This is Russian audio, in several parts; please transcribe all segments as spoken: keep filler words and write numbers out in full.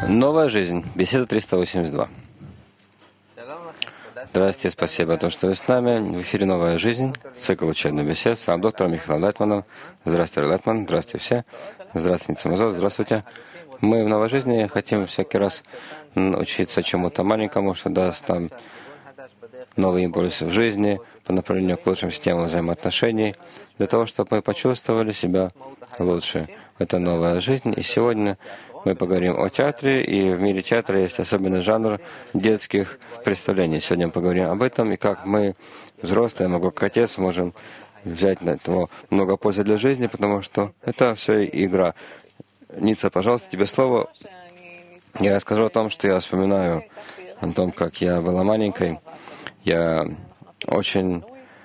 Новая жизнь. Беседа триста восемьдесят два. Здравствуйте, спасибо, то, что вы с нами. В эфире «Новая жизнь», цикл учебных бесед с доктором Михаилом Лайтманом. Здравствуйте, Лайтман. Здравствуйте все. Здравствуйте, Ницамазов. Здравствуйте. Мы в «Новой жизни» хотим всякий раз учиться чему-то маленькому, что даст нам новые импульсы в жизни по направлению к лучшим системам взаимоотношений, для того, чтобы мы почувствовали себя лучше. Это новая жизнь. И сегодня мы поговорим о театре, и в мире театра есть особенный жанр детских представлений. Сегодня мы поговорим об этом, и как мы, взрослые, мы как отец, можем взять на этого много пользы для жизни, потому что это все игра. Ница, пожалуйста, тебе слово. Я расскажу о том, что я вспоминаю, о том, как я была маленькой. Я очень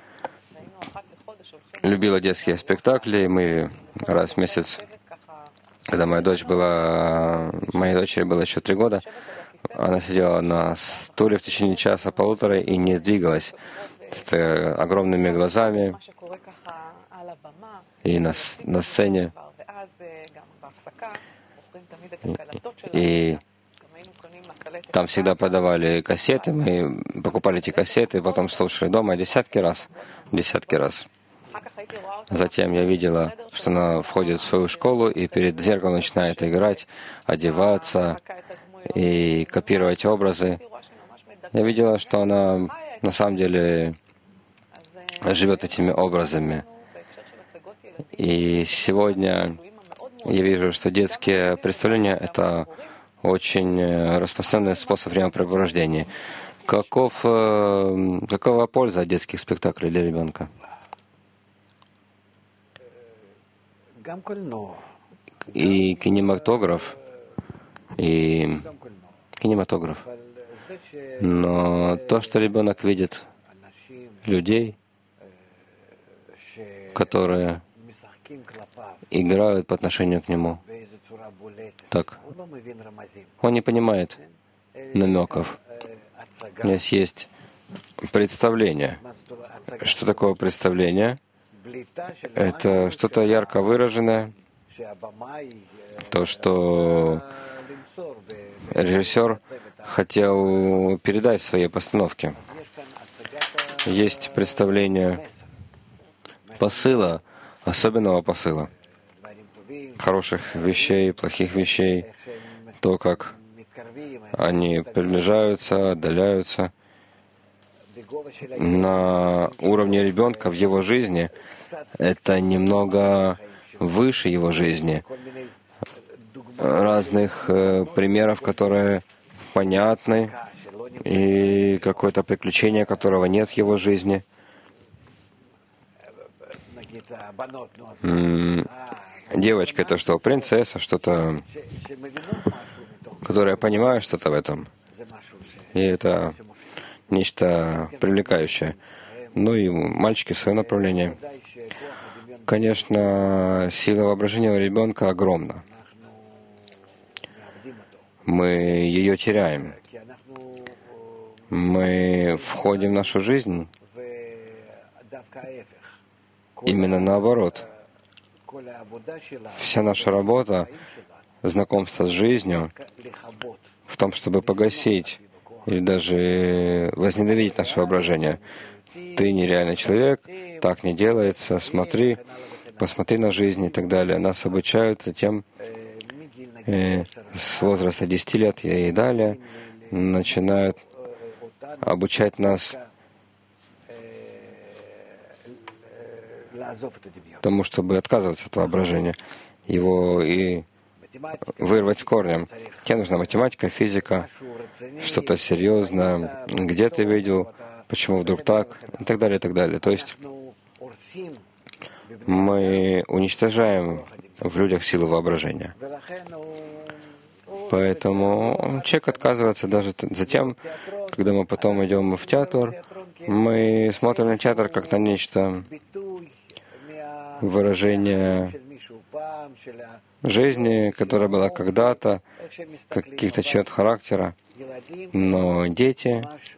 любила детские спектакли. Мы раз в месяц, когда моя дочь была, моей дочери было еще три года, она сидела на стуле в течение часа, полутора и не двигалась, с огромными глазами, и на, на сцене. И, и там всегда подавали кассеты, мы покупали эти кассеты, потом слушали дома десятки раз, десятки раз. Затем я видела, что она входит в свою школу и перед зеркалом начинает играть, одеваться и копировать образы. Я видела, что она на самом деле живет этими образами. И сегодня я вижу, что детские представления — это очень распространенный способ времяпрепровождения. Каков, какова польза от детских спектаклей для ребенка? И кинематограф, и кинематограф. Но то, что ребенок видит людей, которые играют по отношению к нему, так, он не понимает намеков. У нас есть представление. Что такое представление? Это что-то ярко выраженное, то, что режиссер хотел передать в своей постановке. Есть представление посыла, особенного посыла, хороших вещей, плохих вещей, то, как они приближаются, отдаляются. На уровне ребенка в его жизни это немного выше его жизни. Разных э, примеров, которые понятны, и какое-то приключение, которого нет в его жизни. М-м, девочка — это что? Принцесса, что-то, которое понимает что-то в этом. И это нечто привлекающее. Ну и мальчики в своем направлении. Конечно, сила воображения у ребенка огромна. Мы ее теряем. Мы входим в нашу жизнь именно наоборот. Вся наша работа, знакомство с жизнью в том, чтобы погасить или даже возненавидеть наше воображение. Ты нереальный человек, так не делается, смотри, посмотри на жизнь и так далее. Нас обучают затем э, с возраста десяти лет и далее, начинают обучать нас тому, чтобы отказываться от воображения, его и вырвать с корнем. Тебе нужна математика, физика, что-то серьезное, где ты видел, почему вдруг так, и так далее, и так далее. То есть мы уничтожаем в людях силу воображения. Поэтому человек отказывается даже затем, когда мы потом идем в театр, мы смотрим на театр как на нечто выражение жизни, которая была когда-то, каких-то черт характера. Но дети,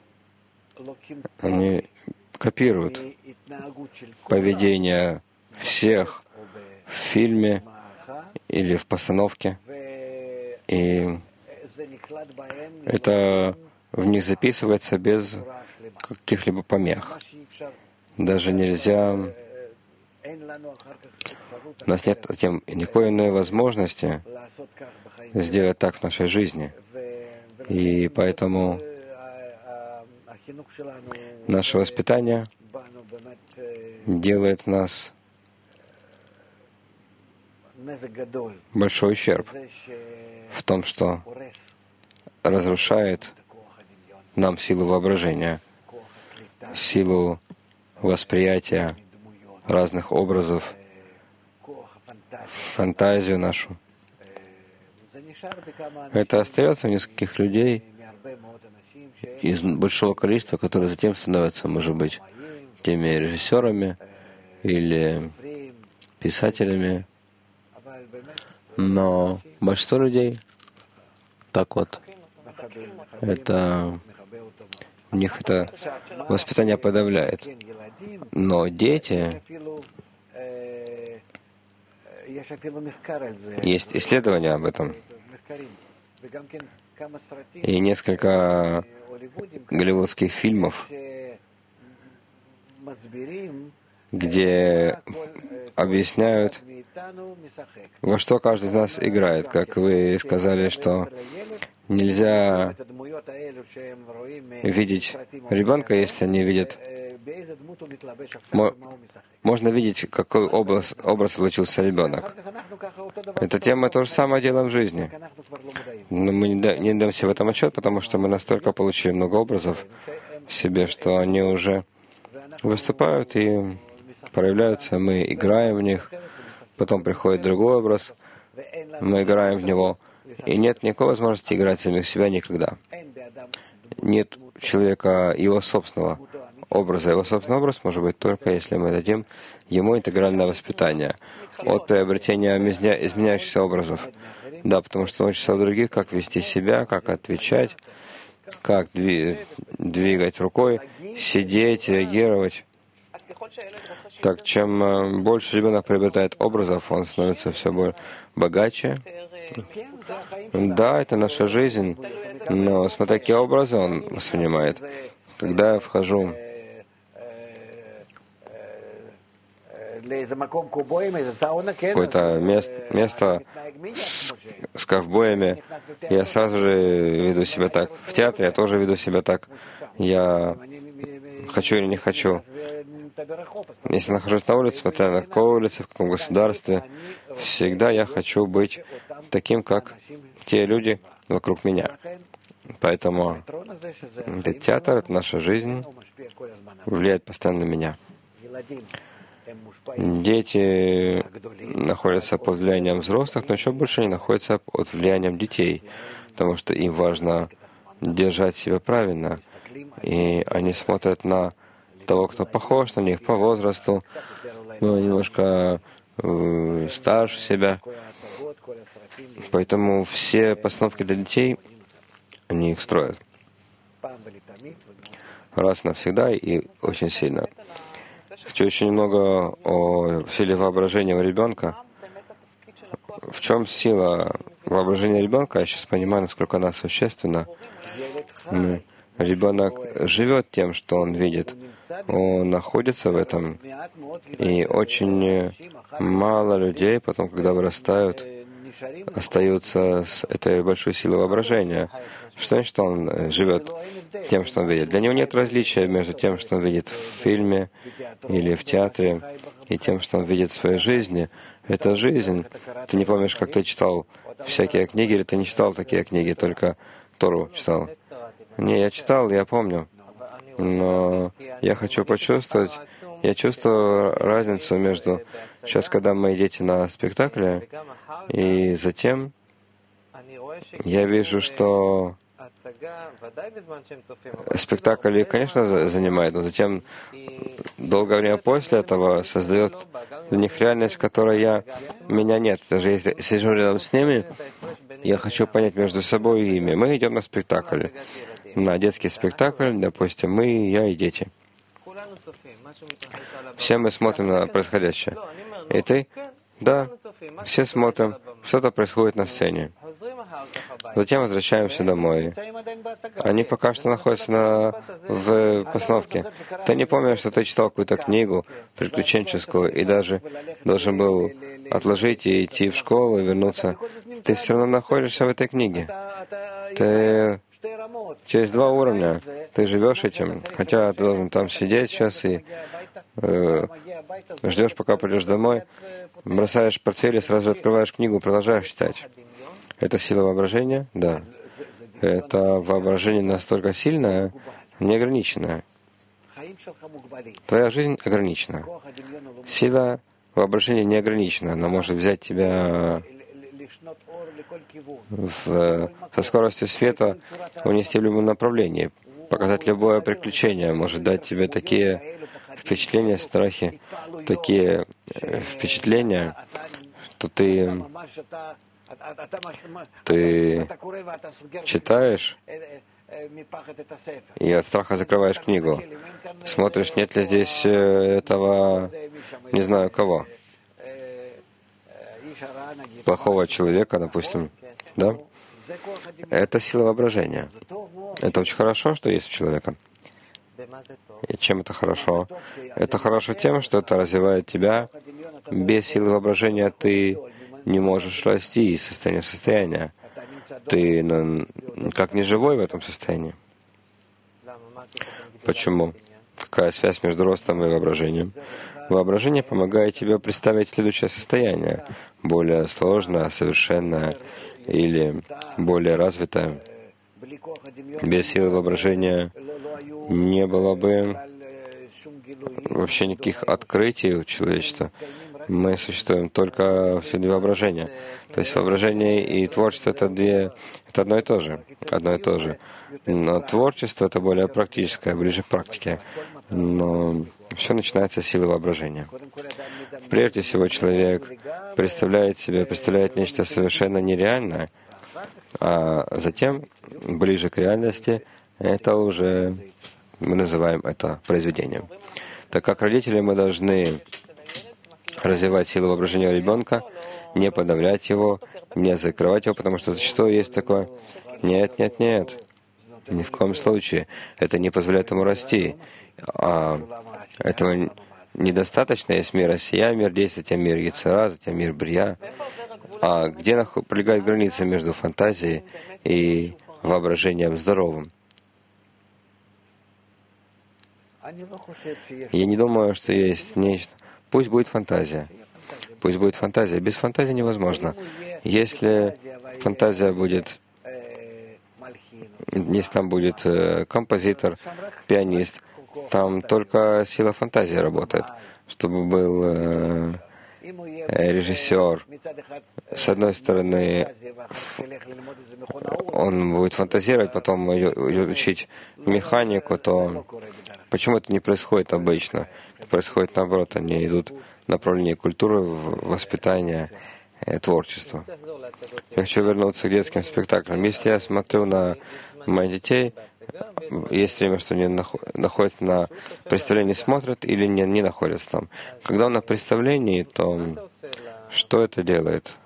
они копируют поведение всех в фильме или в постановке. И это в них записывается без каких-либо помех. Даже нельзя... У нас нет тем никакой иной возможности сделать так в нашей жизни. И поэтому наше воспитание делает нас большой ущерб в том, что разрушает нам силу воображения, силу восприятия разных образов, фантазию нашу. Это остается у нескольких людей из большого количества, которые затем становятся, может быть, теми режиссерами или писателями. Но большинство людей так вот, это у них это воспитание подавляет. Но дети, есть исследования об этом. И несколько голливудских фильмов, где объясняют, во что каждый из нас играет. Как вы сказали, что нельзя видеть ребенка, если не видит. Можно видеть, какой образ, образ получился ребенок. Эта тема то же самое делаем в жизни. Но мы не, да, не даем себе в этом отчет, потому что мы настолько получили много образов в себе, что они уже выступают и проявляются, мы играем в них, потом приходит другой образ, мы играем в него, и нет никакой возможности играть самих себя никогда. Нет человека его собственного образа. Его собственный образ может быть только, если мы дадим ему интегральное воспитание от приобретения изменяющихся образов. Да, потому что он учится у других, как вести себя, как отвечать, как двигать рукой, сидеть, реагировать. Так, чем больше ребенок приобретает образов, он становится все более богаче. Да, это наша жизнь, но смотря какие образы он воспринимает. Когда я вхожу в какое-то место, место с, с ковбоями, я сразу же веду себя так. В театре я тоже веду себя так. Я хочу или не хочу. Если нахожусь на улице, смотря на какой улице, в каком государстве, всегда я хочу быть таким, как те люди вокруг меня. Поэтому этот театр, это наша жизнь, влияет постоянно на меня. Дети находятся под влиянием взрослых, но еще больше они находятся под влиянием детей, потому что им важно держать себя правильно, и они смотрят на того, кто похож на них по возрасту, ну, немножко э, старше себя. Поэтому все постановки для детей, они их строят раз навсегда и очень сильно. Хочу еще немного о силе воображения у ребенка. В чем сила воображения ребенка? Я сейчас понимаю, насколько она существенна. Ребенок живет тем, что он видит. Он находится в этом. И очень мало людей потом, когда вырастают, остаются с этой большой силой воображения. Что значит, что он живет тем, что он видит? Для него нет различия между тем, что он видит в фильме или в театре, и тем, что он видит в своей жизни. Это жизнь. Ты не помнишь, как ты читал всякие книги, или ты не читал такие книги, только Тору читал? Не, я читал, я помню. Но я хочу почувствовать, я чувствую разницу между сейчас, когда мои дети на спектакле, и затем я вижу, что спектакль, конечно, занимает, но затем долгое время после этого создает для них реальность, в которой я, меня нет. Даже если сижу рядом с ними, я хочу понять между собой и ими. Мы идем на спектакль, на детский спектакль, допустим, мы, я и дети. Все мы смотрим на происходящее. И ты? Да, все смотрим, что-то происходит на сцене. Затем возвращаемся домой. Они пока что находятся на, в постановке. Ты не помнишь, что ты читал какую-то книгу приключенческую и даже должен был отложить и идти в школу и вернуться. Ты все равно находишься в этой книге. Ты через два уровня. Ты живешь этим, хотя ты должен там сидеть сейчас и э, ждешь, пока придешь домой, бросаешь портфель и сразу открываешь книгу, продолжаешь читать. Это сила воображения? Да. Это воображение настолько сильное, неограниченное. Твоя жизнь ограничена. Сила воображения неограничена. Она может взять тебя в, со скоростью света, унести в любом направлении, показать любое приключение, может дать тебе такие впечатления, страхи, такие впечатления, что ты, ты читаешь и от страха закрываешь книгу. Смотришь, нет ли здесь этого, не знаю кого, плохого человека, допустим, да? Это сила воображения. Это очень хорошо, что есть у человека. И чем это хорошо? Это хорошо тем, что это развивает тебя. Без силы воображения ты не можешь расти из состояния в состояние. Ты как не живой в этом состоянии. Почему? Какая связь между ростом и воображением? Воображение помогает тебе представить следующее состояние, более сложное, совершенное или более развитое. Без силы воображения не было бы вообще никаких открытий у человечества. Мы существуем только в среде воображения. То есть воображение и творчество — это две, это одно и то же. Одно и то же. Но творчество — это более практическое, ближе к практике. Но все начинается с силы воображения. Прежде всего, человек представляет себе, представляет нечто совершенно нереальное, а затем, ближе к реальности, это уже, мы называем это произведением. Так как родители, мы должны развивать силу воображения у ребенка, не подавлять его, не закрывать его, потому что зачастую есть такое: нет, нет, нет, ни в коем случае. Это не позволяет ему расти. А этого недостаточно. Есть мир осия, мир действия, затем мир яцера, затем мир брия. А где пролегает граница между фантазией и воображением здоровым? Я не думаю, что есть нечто. Пусть будет фантазия. Пусть будет фантазия. Без фантазии невозможно. Если фантазия будет, если там будет композитор, пианист, там только сила фантазии работает. Чтобы был э, режиссер, с одной стороны, он будет фантазировать, потом идет учить механику, то почему это не происходит обычно? Это происходит наоборот, они идут в направлении культуры, воспитания, творчества. Я хочу вернуться к детским спектаклям. Если я смотрю на моих детей, есть время, что они находятся на представлении, смотрят или не, не находятся там. Когда он на представлении, то что это делает?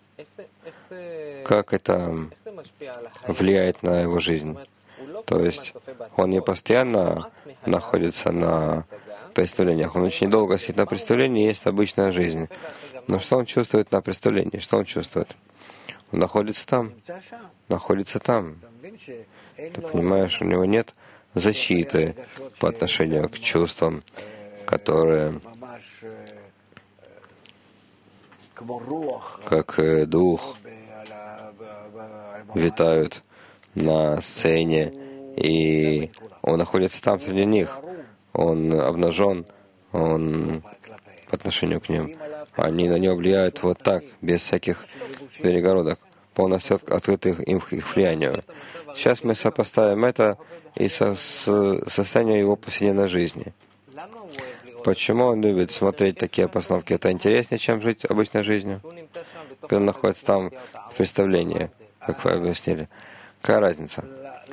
Как это влияет на его жизнь? То есть он не постоянно находится на представлениях, он очень долго сидит на представлении, есть обычная жизнь. Но что он чувствует на представлении? Что он чувствует? Он находится там, находится там. Ты понимаешь, у него нет защиты по отношению к чувствам, которые, как дух, витают на сцене, и он находится там среди них. Он обнажен, он по отношению к ним. Они на него влияют вот так, без всяких перегородок, полностью открыты им к их влиянию. Сейчас мы сопоставим это и со, с состоянием его повседневной жизни. Почему он любит смотреть такие постановки? Это интереснее, чем жить обычной жизнью? Когда он находится там в представлении, как вы объяснили. Какая разница?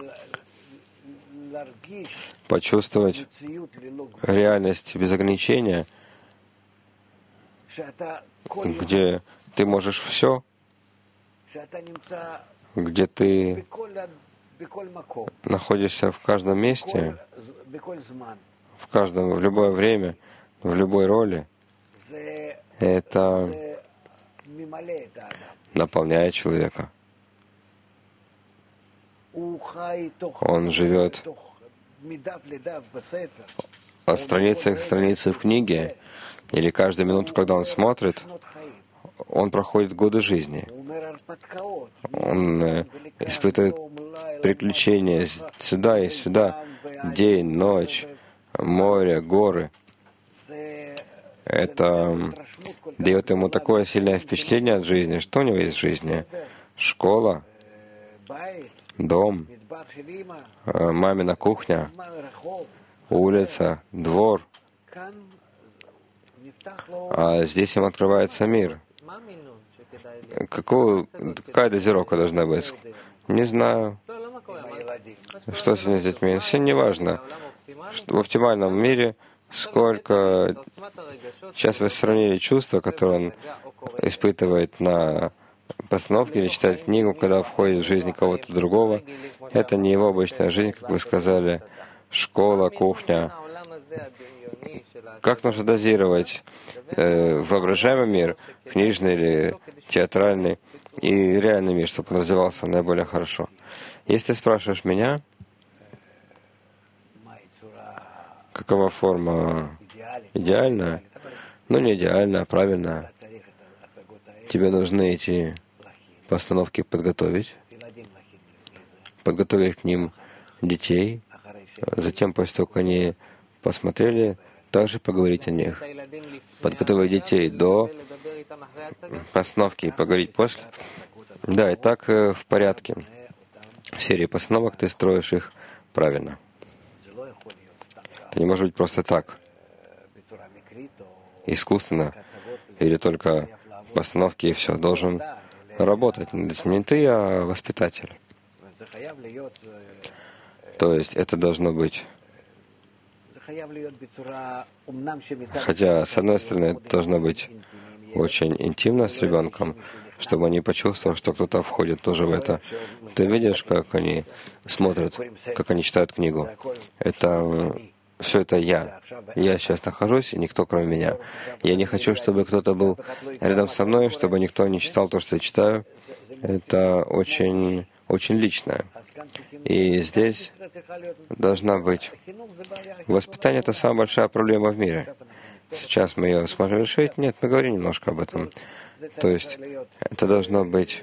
Почувствовать реальность без ограничения, где ты можешь все, где ты находишься в каждом месте, в каждом, в любое время, в любой роли, это наполняет человека. Он живет от страницы к странице в книге, или каждую минуту, когда он смотрит, он проходит годы жизни. Он испытывает приключения сюда и сюда, день, ночь, море, горы. Это дает ему такое сильное впечатление от жизни. Что у него есть в жизни? Школа, дом, мамина кухня, улица, двор. А здесь им открывается мир. Какую, какая дозировка должна быть? Не знаю. Что сегодня с детьми? Все не важно. В оптимальном мире сколько... Сейчас вы сравнили чувства, которые он испытывает на постановке или читает книгу, когда входит в жизнь кого-то другого. Это не его обычная жизнь, как вы сказали, школа, кухня. Как нужно дозировать э, воображаемый мир, книжный или театральный, и реальный мир, чтобы он развивался наиболее хорошо? Если ты спрашиваешь меня, какова форма идеальная, ну не идеальная, а правильная, тебе нужны эти постановки подготовить, подготовить к ним детей, затем, после того, как они посмотрели, также поговорить о них. Подготовить детей до постановки и поговорить после. Да, и так в порядке. В серии постановок ты строишь их правильно. Это не может быть просто так, искусственно, или только постановки и все. Должен работать над этим не ты, а воспитатель. То есть это должно быть... Хотя, с одной стороны, это должно быть очень интимно с ребенком, чтобы они почувствовали, что кто-то входит тоже в это. Ты видишь, как они смотрят, как они читают книгу. Это все это я. Я сейчас нахожусь, и никто кроме меня. Я не хочу, чтобы кто-то был рядом со мной, чтобы никто не читал то, что я читаю. Это очень, очень личное. И здесь должна быть... Воспитание — это самая большая проблема в мире. Сейчас мы ее сможем решить? Нет, мы говорим немножко об этом. То есть это должно быть...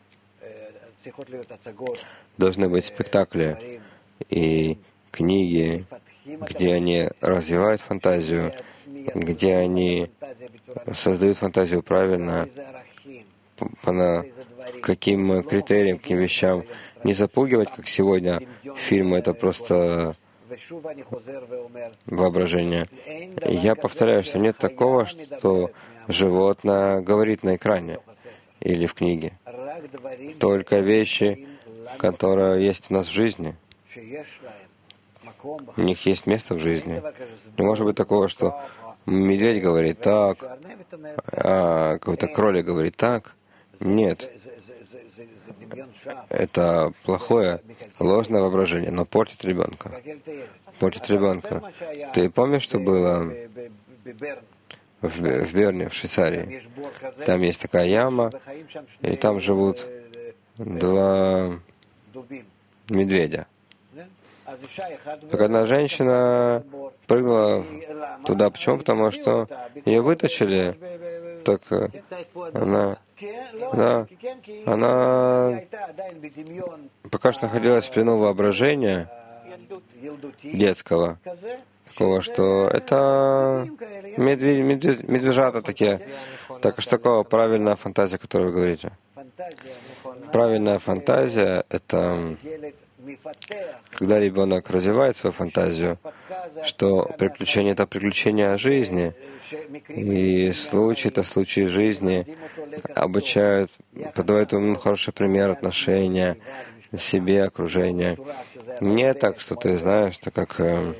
Должны быть спектакли и книги, где они развивают фантазию, где они создают фантазию правильно, по каким критериям, каким вещам. Не запугивать, как сегодня фильмы, это просто воображение. И я повторяю, что нет такого, что животное говорит на экране или в книге. Только вещи, которые есть у нас в жизни. У них есть место в жизни. Не может быть такого, что медведь говорит так, а какой-то кролик говорит так. Нет. Это плохое, ложное воображение, но портит ребенка. Портит ребенка. Ты помнишь, что было в, в Берне, в Швейцарии? Там есть такая яма, и там живут два медведя. Так одна женщина прыгнула туда. Почему? Потому что ее вытащили. Так она, да, она пока что находилась в плену воображения детского, такого, что это медведь, медведь, медвежата такие. Так что такого правильная фантазия, о которой вы говорите. Правильная фантазия — это когда ребенок развивает свою фантазию, что приключение — это приключение жизни, и случай — это случай жизни, обучают, подавают ему хороший пример отношения себе, окружения. Не так, что ты знаешь, что как э,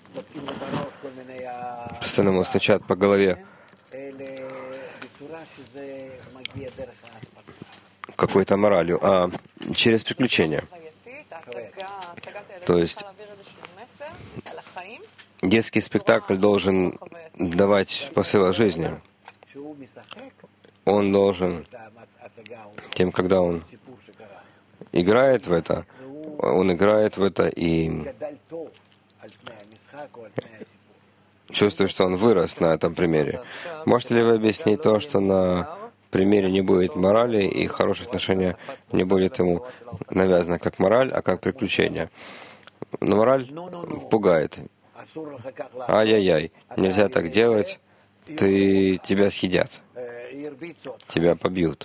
постоянно ему стучат по голове. какой-то моралью, а через приключения. То есть детский спектакль должен давать посыл о жизни. Он должен, тем, когда он играет в это, он играет в это и чувствует, что он вырос на этом примере. Можете ли вы объяснить то, что на примере не будет морали и хорошее отношение не будет ему навязано как мораль, а как приключение? Но мораль пугает. Ай-яй-яй, нельзя так делать, ты, тебя съедят, тебя побьют.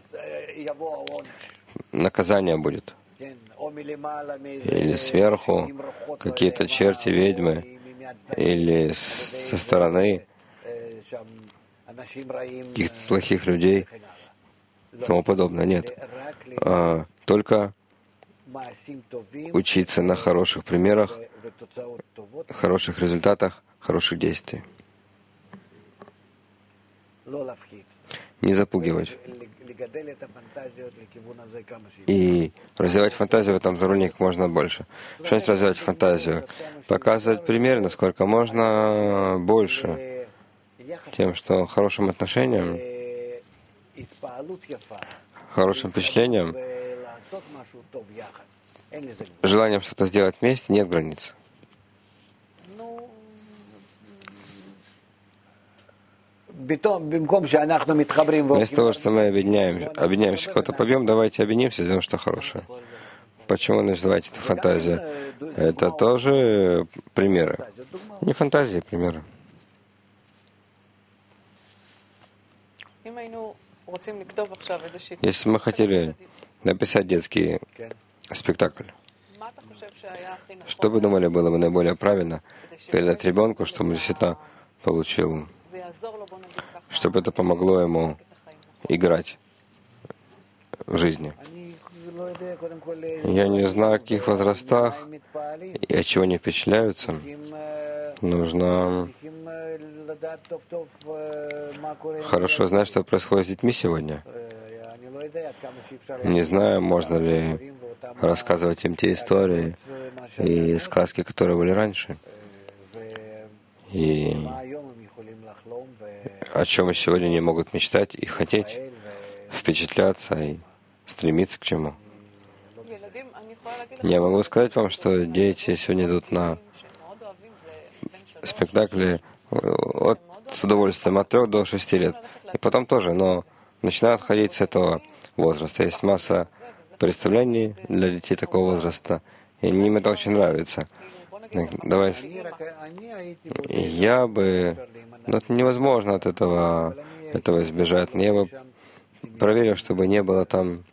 Наказание будет. Или сверху какие-то черти, ведьмы, или со стороны каких-то плохих людей и тому подобное. Нет. А, только учиться на хороших примерах, хороших результатах, хороших действий. Не запугивать. И развивать фантазию в этом направлении как можно больше. Что значит развивать фантазию? Показывать примеры, насколько можно больше. Тем, что хорошим отношением, хорошим впечатлением, желанием что-то сделать вместе, нет границ. Вместо того, что мы объединяем, объединяемся, кого-то побьем, давайте объединимся, сделаем что хорошее. Почему называете это фантазия? Это тоже примеры. Не фантазии, а примеры. Если мы хотели написать детский спектакль, что вы думали, было бы наиболее правильно передать ребенку, чтобы он действительно получил, чтобы это помогло ему играть в жизни? Я не знаю, о каких возрастах и от чего они впечатляются. Нужно хорошо знать, что происходит с детьми сегодня. Не знаю, можно ли рассказывать им те истории и сказки, которые были раньше, и о чем сегодня не могут мечтать и хотеть, впечатляться и стремиться к чему. Я могу сказать вам, что дети сегодня идут на спектакли от, с удовольствием от трех до шести лет. И потом тоже, но начинают ходить с этого возраста. Есть масса представлений для детей такого возраста, и им это очень нравится. Давай. Я бы... Но это невозможно от этого, этого избежать. Я бы проверил, чтобы не было там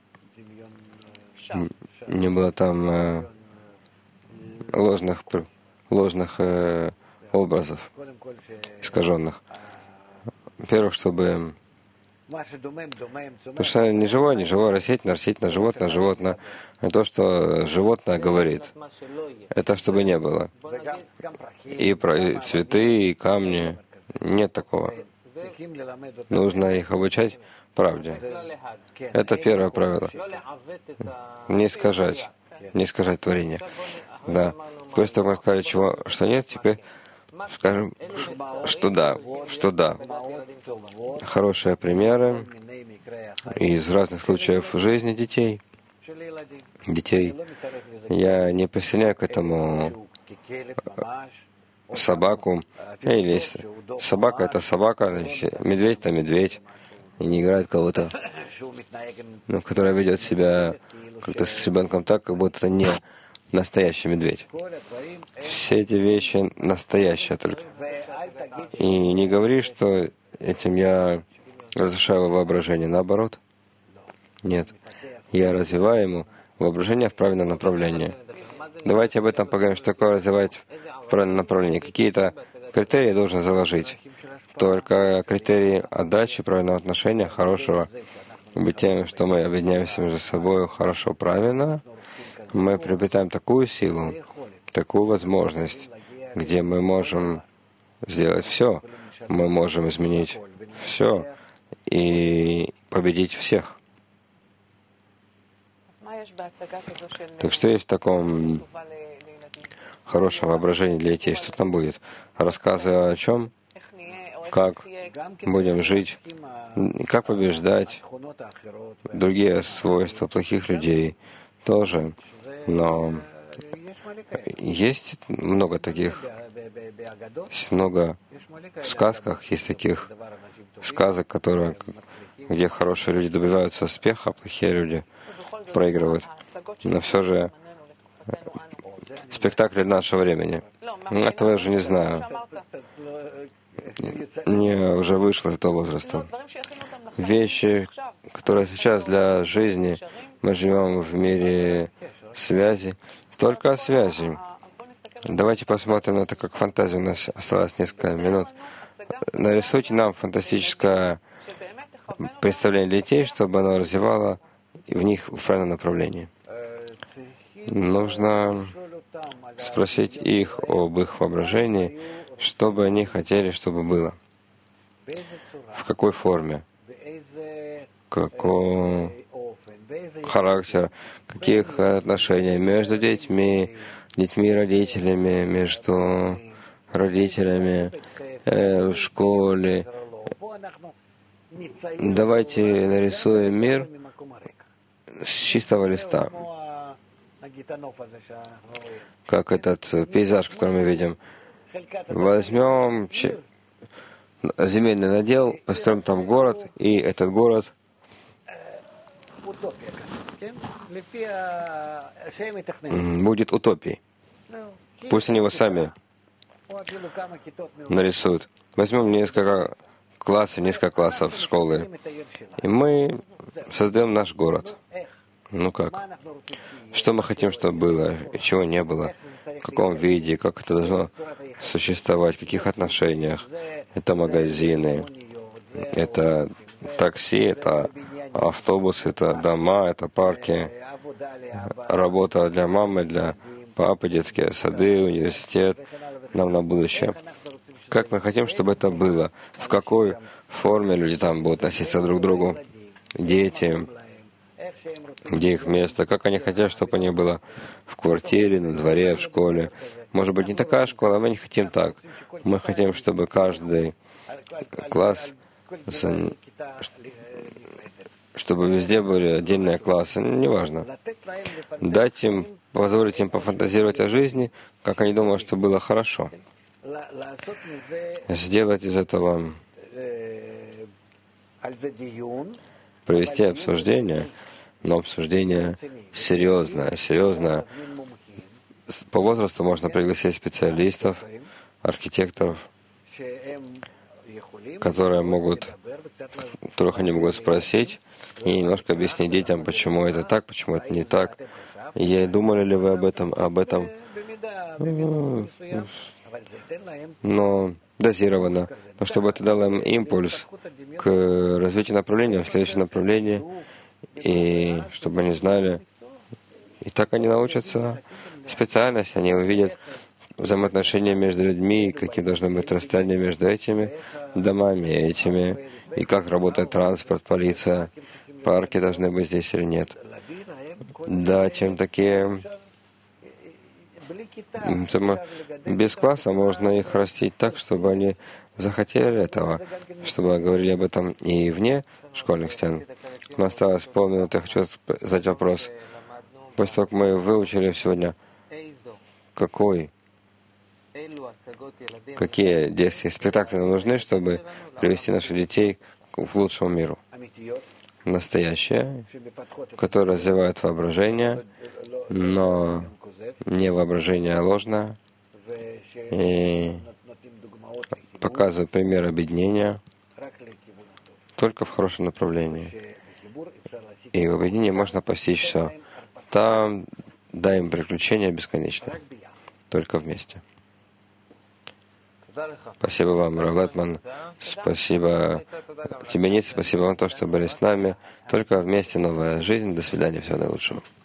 не было там э, ложных, ложных э, образов, искаженных. Во-первых, чтобы... Потому что не живое, не живое, растительное, растительное, животное, животное. А то, что животное говорит, это чтобы не было. И про и цветы, и камни. Нет такого. Нужно их обучать правде. Это первое правило. Не искажать. Не искажать творение. Да. После того, как сказали, чего, что нет, теперь скажем, что да, что да. Хорошие примеры из разных случаев жизни детей. Детей. Я не присоединяю к этому собаку. Или если собака — это собака, значит, медведь — это медведь. И не играет кого-то, ну, который ведет себя как-то с ребенком так, как будто это не настоящий медведь. Все эти вещи настоящие только. И не говори, что этим я разрушаю его воображение. Наоборот. Нет. Я развиваю ему воображение в правильном направлении. Давайте об этом поговорим, что такое развивать в правильном направлении. Какие-то критерии должен заложить. Только критерии отдачи, правильного отношения, хорошего, быть тем, что мы объединяемся между собой хорошо, правильно, мы приобретаем такую силу, такую возможность, где мы можем сделать все, мы можем изменить все и победить всех. Так что есть в таком хорошем воображении для детей? Что там будет? Рассказы о чем? Как будем жить? Как побеждать другие свойства плохих людей? Тоже. Но есть много таких, есть много в сказках, есть таких сказок, которые, где хорошие люди добиваются успеха, а плохие люди проигрывают. Но все же спектакль нашего времени. Этого я же не знаю. Не уже вышел из этого возраста. Вещи, которые сейчас для жизни, мы живем в мире связи, только связи. Давайте посмотрим на это как фантазию. У нас осталось несколько минут. Нарисуйте нам фантастическое представление детей, чтобы оно развивало в них в правильном направлении. Нужно спросить их об их воображении, что бы они хотели, чтобы было. В какой форме, какой характер, каких отношений между детьми, детьми и родителями, между родителями, э, в школе. Давайте нарисуем мир с чистого листа, как этот пейзаж, который мы видим. Возьмем земельный надел, построим там город, и этот город будет утопией. Пусть они его сами нарисуют. Возьмем несколько классов, несколько классов школы, и мы создаем наш город. Ну как? Что мы хотим, чтобы было, и чего не было, в каком виде, как это должно существовать, в каких отношениях. Это магазины, это такси, это автобусы, это дома, это парки, работа для мамы, для папы, детские сады, университет, нам на будущее. Как мы хотим, чтобы это было, в какой форме люди там будут относиться друг к другу, дети, где их место, как они хотят, чтобы они было в квартире, на дворе, в школе. Может быть, не такая школа, мы не хотим так. Мы хотим, чтобы каждый класс, чтобы везде были отдельные классы, неважно. Дать им, позволить им пофантазировать о жизни, как они думают, что было хорошо. Сделать из этого, провести обсуждение, но обсуждение серьезное, серьезное. По возрасту можно пригласить специалистов, архитекторов, которые могут, которых они могут спросить и немножко объяснить детям, почему это так, почему это не так. И думали ли вы об этом, об этом? Но дозированно, но чтобы это дало им импульс к развитию направления, в следующее направление, и чтобы они знали. И так они научатся специальности, они увидят взаимоотношения между людьми, какие должны быть расстояния между этими домами и этими, и как работает транспорт, полиция, парки должны быть здесь или нет. Да, чем такие... Без класса можно их растить так, чтобы они захотели этого, чтобы говорили об этом и вне школьных стен. У нас осталось полминуты, я хочу задать вопрос. После того, как мы выучили сегодня, какой, какие детские спектакли нам нужны, чтобы привести наших детей к лучшему миру? Настоящее, которое развивает воображение, но не воображение, а ложное, и показывает пример объединения только в хорошем направлении. И в объединении можно постичь все. Там даем приключения бесконечные, только вместе. Спасибо вам, Рав Летман. Спасибо тебе, Ниц. Спасибо вам, то, что были с нами. Только вместе новая жизнь. До свидания. Всего наилучшего.